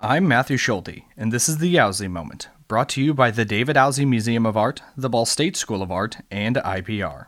I'm Matthew Schulte, and this is the Owsley Moment, brought to you by the David Owsley Museum of Art, the Ball State School of Art, and IPR.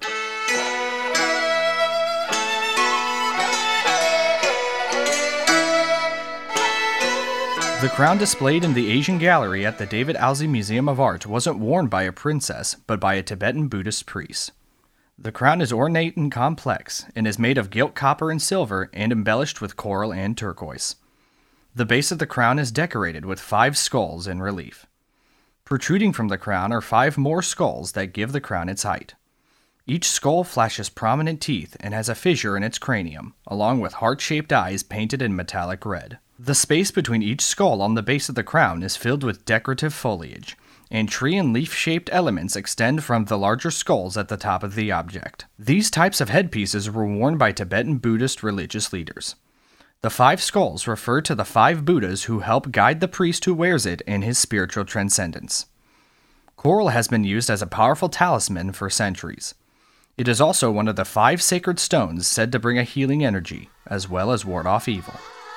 The crown displayed in the Asian Gallery at the David Owsley Museum of Art wasn't worn by a princess, but by a Tibetan Buddhist priest. The crown is ornate and complex, and is made of gilt copper and silver and embellished with coral and turquoise. The base of the crown is decorated with 5 skulls in relief. Protruding from the crown are 5 more skulls that give the crown its height. Each skull flashes prominent teeth and has a fissure in its cranium, along with heart-shaped eyes painted in metallic red. The space between each skull on the base of the crown is filled with decorative foliage, and tree and leaf-shaped elements extend from the larger skulls at the top of the object. These types of headpieces were worn by Tibetan Buddhist religious leaders. The 5 skulls refer to the 5 Buddhas who help guide the priest who wears it in his spiritual transcendence. Coral has been used as a powerful talisman for centuries. It is also one of the 5 sacred stones said to bring a healing energy, as well as ward off evil.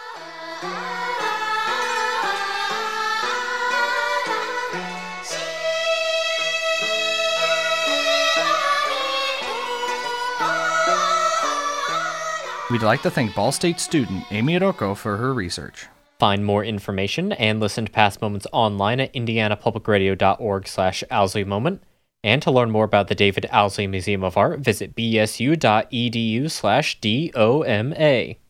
We'd like to thank Ball State student Amy Rocco for her research. Find more information and listen to past moments online at indianapublicradio.org/OwsleyMoment. And to learn more about the David Owsley Museum of Art, visit bsu.edu/DOMA.